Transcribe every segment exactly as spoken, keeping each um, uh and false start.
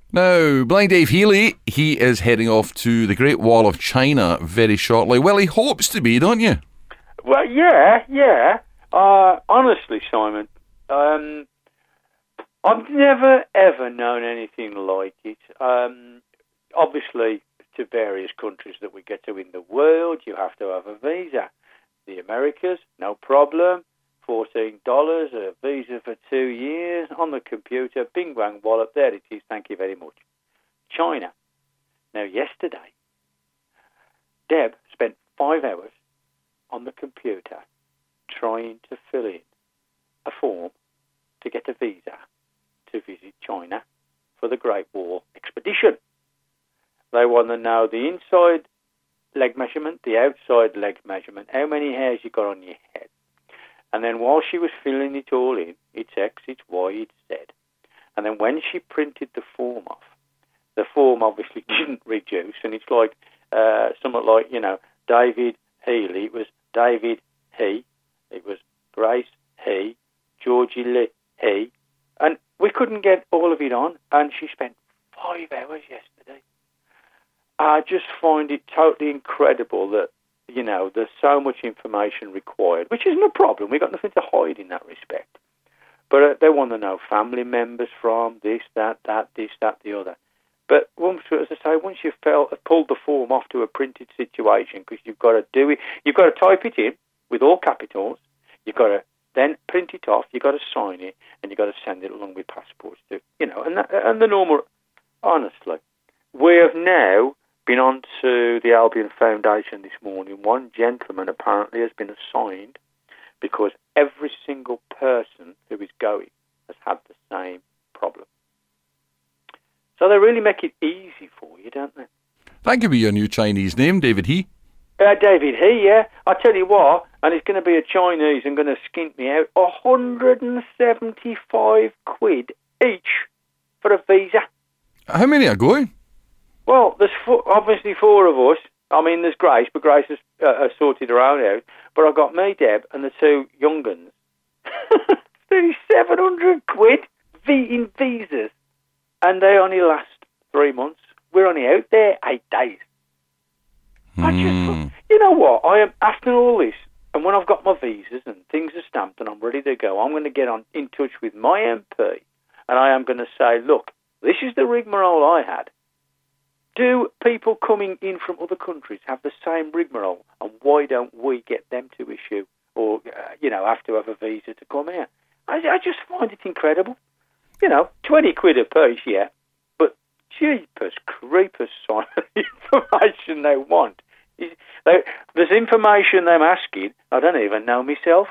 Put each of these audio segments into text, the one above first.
Now, Blind Dave Healy, he is heading off to the Great Wall of China very shortly. Well, he hopes to be, don't you? Well, yeah, yeah. Uh, honestly, Simon, um, I've never, ever known anything like it. Um, obviously, to various countries that we get to in the world, you have to have a visa. The Americas, no problem. fourteen dollars, a visa for two years, on the computer, bing bang wallop, there it is, thank you very much. China. Now, yesterday, Deb spent five hours on the computer trying to fill in a form to get a visa to visit China for the Great Wall Expedition. They want to know the inside leg measurement, the outside leg measurement, how many hairs you got on your head. And then while she was filling it all in, it's X, it's Y, it's Z. And then when she printed the form off, the form obviously didn't reduce, and it's like uh, something like, you know, David Healy. It was David He. It was Grace He. Georgie Lee He. And we couldn't get all of it on, and she spent five hours yesterday. I just find it totally incredible that, you know, there's so much information required, which isn't a problem. We've got nothing to hide in that respect. But uh, they want to know family members from this, that, that, this, that, the other. But once, as I say, once you've felt, pulled the form off to a printed situation, because you've got to do it, you've got to type it in with all capitals, you've got to then print it off, you've got to sign it, and you've got to send it along with passports too. You know, and that, and the normal, honestly. We have now been on to the Albion Foundation this morning. One gentleman apparently has been assigned because every single person who is going has had the same problem. So they really make it easy for you, don't they? That could be your new Chinese name, David He. Uh, David He, yeah. I tell you what, and it's going to be a Chinese and going to skint me out one hundred seventy-five quid each for a visa. How many are going? Well, there's four, obviously four of us. I mean, there's Grace, but Grace has uh, sorted her own out. But I've got me, Deb, and the two young guns. thirty-seven hundred quid in visas. And they only last three months. We're only out there eight days. Mm. I just, you know what? I am, after all this, and when I've got my visas and things are stamped and I'm ready to go, I'm going to get on in touch with my M P and I am going to say, look, this is the rigmarole I had. Do people coming in from other countries have the same rigmarole, and why don't we get them to issue or, uh, you know, have to have a visa to come here? I, I just find it incredible. You know, twenty quid a piece, yeah, but jeepers creepers, Simon, the information they want. Is, they, there's information they're asking, I don't even know myself.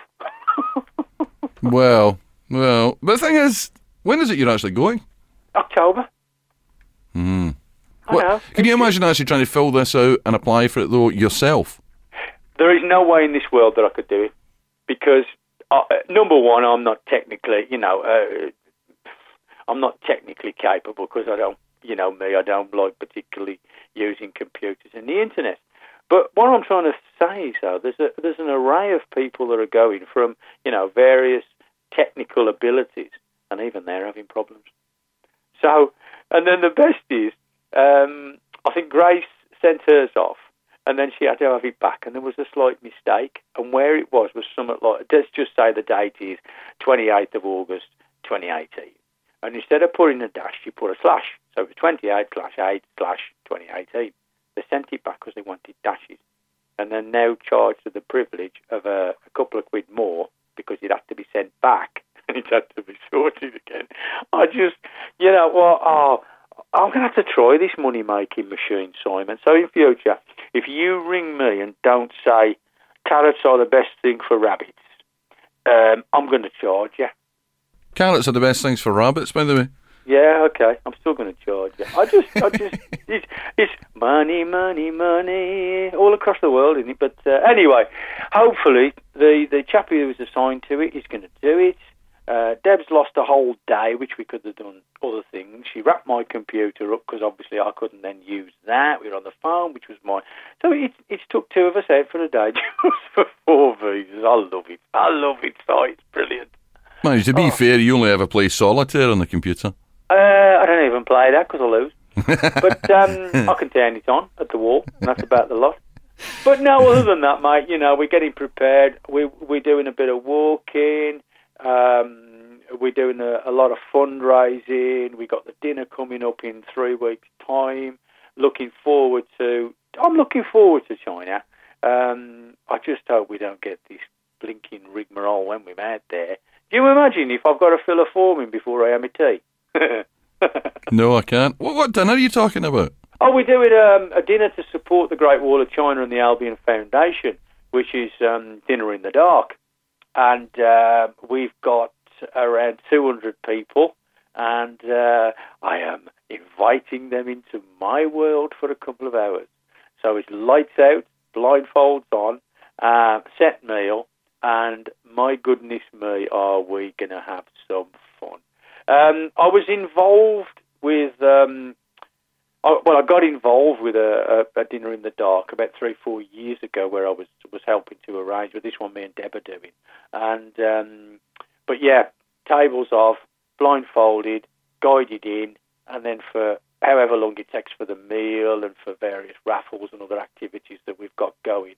well, well, but the thing is, when is it you're actually going? October. Hmm. I What, know. can you imagine actually trying to fill this out and apply for it, though, yourself? There is no way in this world that I could do it because, uh, number one, I'm not technically, you know, uh, I'm not technically capable because I don't, you know me, I don't like particularly using computers and the internet. But what I'm trying to say is, though, there's, a, there's an array of people that are going from, you know, various technical abilities, and even they're having problems. So, and then the best is, Um, I think Grace sent hers off, and then she had to have it back, and there was a slight mistake, and where it was was something like, let's just say the date is twenty-eighth of August, twenty eighteen, and instead of putting a dash, she put a slash, so it was twenty-eight slash eight slash twenty eighteen. They sent it back because they wanted dashes, and then now charged with the privilege of a, a couple of quid more because it had to be sent back, and it had to be sorted again. I just, you know, well, oh, I'm going to have to try this money-making machine, Simon. So in future, if you ring me and don't say carrots are the best thing for rabbits, um, I'm going to charge you. Carrots are the best things for rabbits, by the way. Yeah, okay. I'm still going to charge you. I just, I just, it's, it's money, money, money, all across the world, isn't it? But uh, anyway, hopefully the, the chappie who was assigned to it is going to do it. Uh, Deb's lost a whole day, which we could have done other things. She wrapped my computer up because obviously I couldn't then use that. We were on the phone, which was mine. So it, it's took two of us out for the day just for four visas. I love it. I love it. So it's brilliant. Man, to be Oh. fair, you only ever play solitaire on the computer. Uh, I don't even play that because I lose. But um, I can turn it on at the wall, and that's about the lot. But no, other than that, mate, you know, we're getting prepared. We, we're doing a bit of walking. Um, we're doing a, a lot of fundraising. We got the dinner coming up in three weeks' time. Looking forward to... I'm looking forward to China. Um, I just hope we don't get this blinking rigmarole when we're out there. Do you imagine if I've got to fill a form in before I have my tea? No, I can't. What, what dinner are you talking about? Oh, we're doing um, a dinner to support the Great Wall of China and the Albion Foundation, which is um, Dinner in the Dark. And uh, we've got around two hundred people, and uh, I am inviting them into my world for a couple of hours. So it's lights out, blindfolds on, uh, set meal, and my goodness me, are we going to have some fun. Um, I was involved with... Um, I, well, I got involved with a, a, a Dinner in the Dark about three, four years ago, where I was was helping to arrange. But this one, me and Deb are doing. And um, but yeah, tables off, blindfolded, guided in, and then for however long it takes for the meal and for various raffles and other activities that we've got going.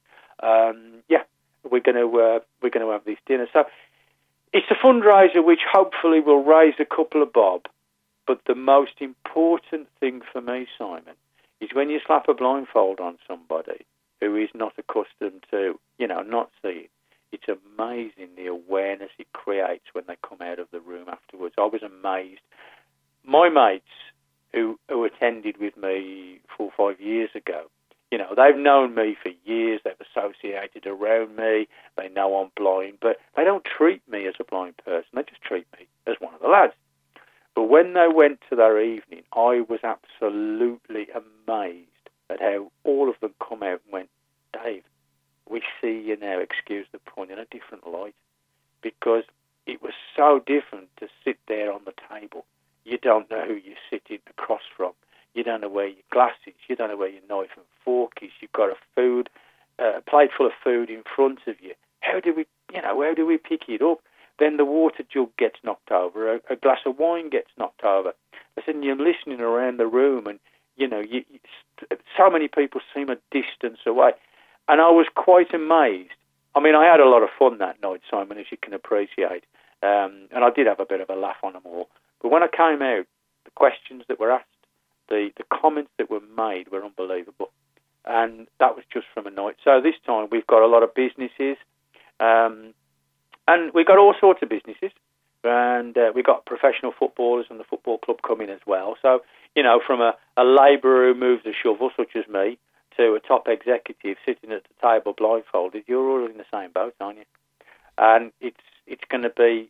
Um, yeah, we're going to uh, we're going to have this dinner. So it's a fundraiser which hopefully will raise a couple of bob. But the most important thing for me, Simon, is when you slap a blindfold on somebody who is not accustomed to, you know, not seeing, it's amazing the awareness it creates when they come out of the room afterwards. I was amazed. My mates who, who attended with me four or five years ago, you know, they've known me for years, they've associated around me, they know I'm blind, but they don't treat me as a blind person, they just treat me as one of the lads. But when they went to their evening, I was absolutely amazed at how all of them come out and went, Dave, we see you now, excuse the pun, in a different light. Because it was so different to sit there on the table. You don't know who you're sitting across from. You don't know where your glass is. You don't know where your knife and fork is. You've got a food, uh, a plate full of food in front of you. How do we, you know, how do we pick it up? Then the water jug gets knocked over, a, a glass of wine gets knocked over. I said, and you're listening around the room, and, you know, you, you, so many people seem a distance away. And I was quite amazed. I mean, I had a lot of fun that night, Simon, as you can appreciate. Um, and I did have a bit of a laugh on them all. But when I came out, the questions that were asked, the, the comments that were made were unbelievable. And that was just from a night. So this time we've got a lot of businesses, um, and we've got all sorts of businesses, and uh, we've got professional footballers and the football club coming as well. So, you know, from a, a labourer who moves a shovel, such as me, to a top executive sitting at the table blindfolded, you're all in the same boat, aren't you? And it's it's going to be,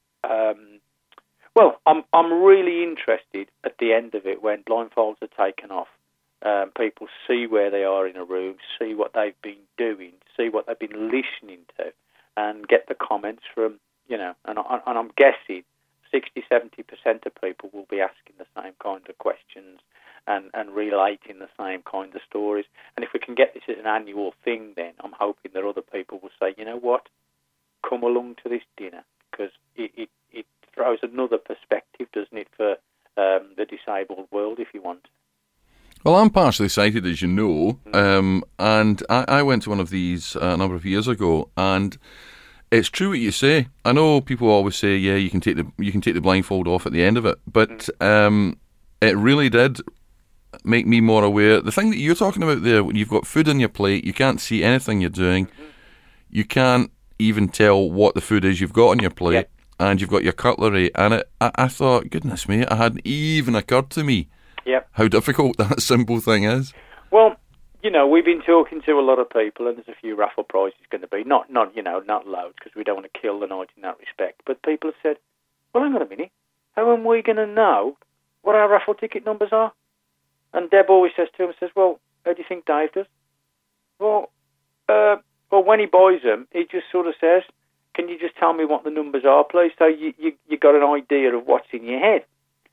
um, well, I'm I'm really interested at the end of it when blindfolds are taken off. Um, people see where they are in a room, see what they've been doing, see what they've been listening to, and get the comments from, you know, and, and I'm guessing sixty, seventy percent of people will be asking the same kind of questions and, and relating the same kind of stories. And if we can get this as an annual thing, then I'm hoping that other people will say, you know what, come along to this dinner, because it, it, it throws another perspective, doesn't it, for um, the disabled world, if you want. Well, I'm partially sighted, as you know, um, and I, I went to one of these uh, a number of years ago, and it's true what you say. I know people always say, yeah, you can take the you can take the blindfold off at the end of it, but um, it really did make me more aware. The thing that you're talking about there, when you've got food on your plate, you can't see anything you're doing, you can't even tell what the food is you've got on your plate, yep. And you've got your cutlery, and it, I, I thought, goodness me, it hadn't even occurred to me. Yep. How difficult that simple thing is. Well, you know, we've been talking to a lot of people, and there's a few raffle prizes going to be. Not, not you know, not loads, because we don't want to kill the night in that respect. But people have said, well, hang on a minute. How am we going to know what our raffle ticket numbers are? And Deb always says to him, says, well, how do you think Dave does? Well, uh, well, when he buys them, he just sort of says, can you just tell me what the numbers are, please? So you, you, you got an idea of what's in your head.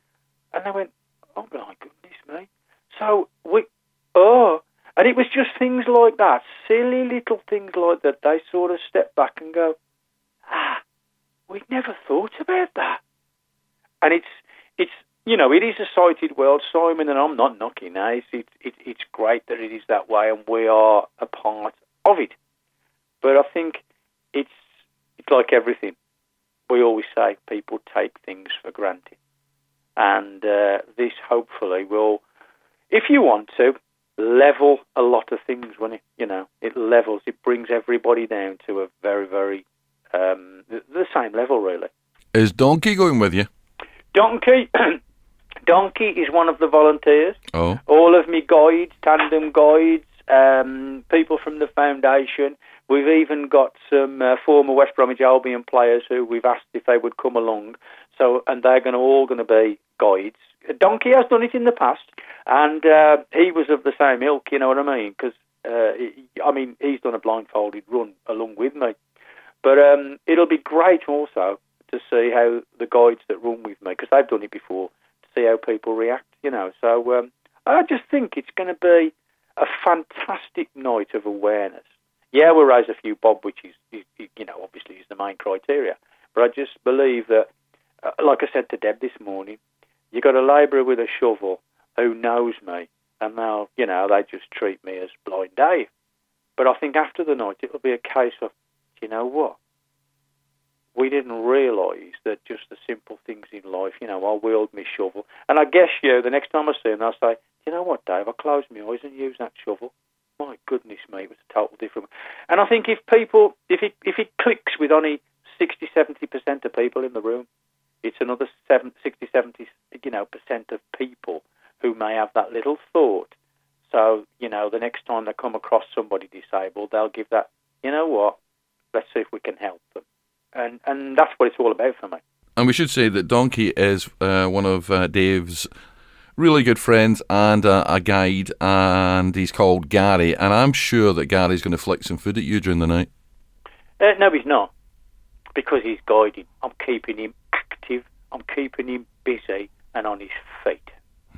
And they went, oh, my goodness me. So, we, oh, and it was just things like that, silly little things like that. They sort of step back and go, ah, we'd never thought about that. And it's, it's you know, it is a sighted world, Simon, and I'm not knocking that. It's, it, it, it's great that it is that way, and we are a part of it. But I think it's it's like everything. We always say people take things for granted. And uh, this hopefully will, if you want to, level a lot of things when it, you know, it levels, it brings everybody down to a very, very, um, the, the same level, really. Is Donkey going with you? Donkey, Donkey is one of the volunteers. Oh. All of me guides, tandem guides, um, people from the foundation. We've even got some uh, former West Bromwich Albion players who we've asked if they would come along. So, and they're going to all going to be guides. Donkey has done it in the past, and uh, he was of the same ilk. You know what I mean? Because uh, I mean, he's done a blindfolded run along with me. But um, it'll be great also to see how the guides that run with me, because they've done it before, to see how people react. You know, so um, I just think it's going to be a fantastic night of awareness. Yeah, we'll raise a few bob, which is, is, you know, obviously is the main criteria. But I just believe that, uh, like I said to Deb this morning, you got a labourer with a shovel who knows me, and they'll, you know, they just treat me as Blind Dave. But I think after the night, it'll be a case of, you know what? We didn't realise that just the simple things in life, you know, I wield my shovel. And I guess, you, the next time I see them, I'll say, you know what, Dave, I close my eyes and use that shovel. My goodness me, it was a total different. And I think if people, if it if it clicks with only sixty, seventy percent of people in the room, it's another sixty, seventy, you know, percent of people who may have that little thought. So, you know, the next time they come across somebody disabled, they'll give that, you know what, let's see if we can help them. And and that's what it's all about for me. And we should say that Donkey is uh, one of uh, Dave's really good friends and uh, a guide, and he's called Gary, and I'm sure that Gary's going to flick some food at you during the night. Uh, no, he's not, because he's guiding. I'm keeping him active, I'm keeping him busy and on his feet.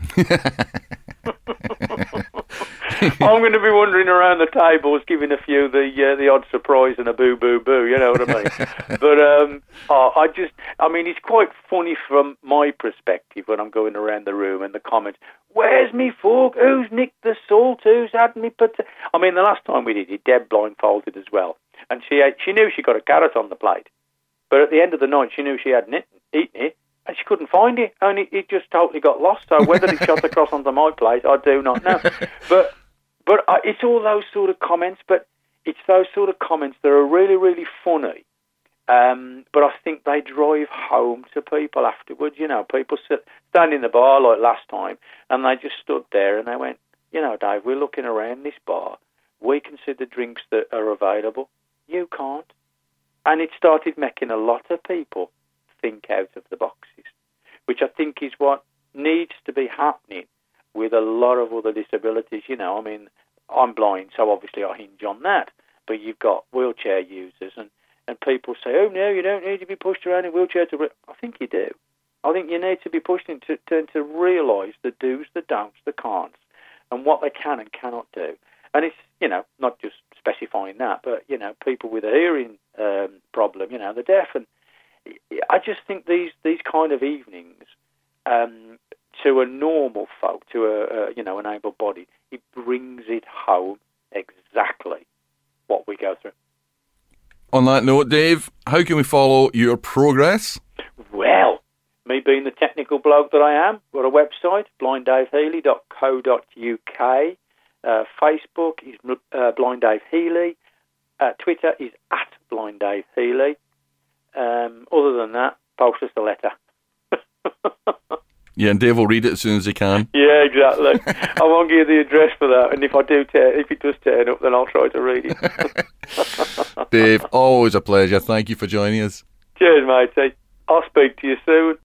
I'm going to be wandering around the tables, giving a few the uh, the odd surprise and a boo boo boo. You know what I mean? But um, oh, I just, I mean, it's quite funny from my perspective when I'm going around the room and the comments. Where's me fork? Who's nicked the salt? Who's had me put? I mean, the last time we did it, Deb blindfolded as well, and she ate, she knew she got a carrot on the plate, but at the end of the night, she knew she hadn't eaten it. And she couldn't find it, and it, it just totally got lost. So whether it shot across onto my plate, I do not know. But but uh, it's all those sort of comments, but it's those sort of comments that are really, really funny. Um, but I think they drive home to people afterwards. You know, people sit, stand in the bar like last time, and they just stood there and they went, you know, Dave, we're looking around this bar. We can see the drinks that are available. You can't. And it started making a lot of people think out of the boxes, which I think is what needs to be happening with a lot of other disabilities. You know, I mean, I'm blind, so obviously I hinge on that, but you've got wheelchair users, and, and people say, oh, no, you don't need to be pushed around in a wheelchair to... Re-. I think you do. I think you need to be pushed into to, to realise the do's, the don'ts, the can'ts, and what they can and cannot do. And it's, you know, not just specifying that, but, you know, people with a hearing um, problem, you know, the deaf, and I just think these, these kind of evenings, um, to a normal folk, to a, a you know an able body, it brings it home exactly what we go through. On that note, Dave, how can we follow your progress? Well, me being the technical bloke that I am, got a website, blind dave healy dot co dot uk. Uh, Facebook is uh, Blind Dave Healy. Uh, Twitter is at Blind Dave Healy. Um, other than that, post us a letter. Yeah, and Dave will read it as soon as he can. Yeah, exactly. I won't give you the address for that, and if I do, tear, if it does turn up, then I'll try to read it. Dave, always a pleasure. Thank you for joining us. Cheers, matey. I'll speak to you soon.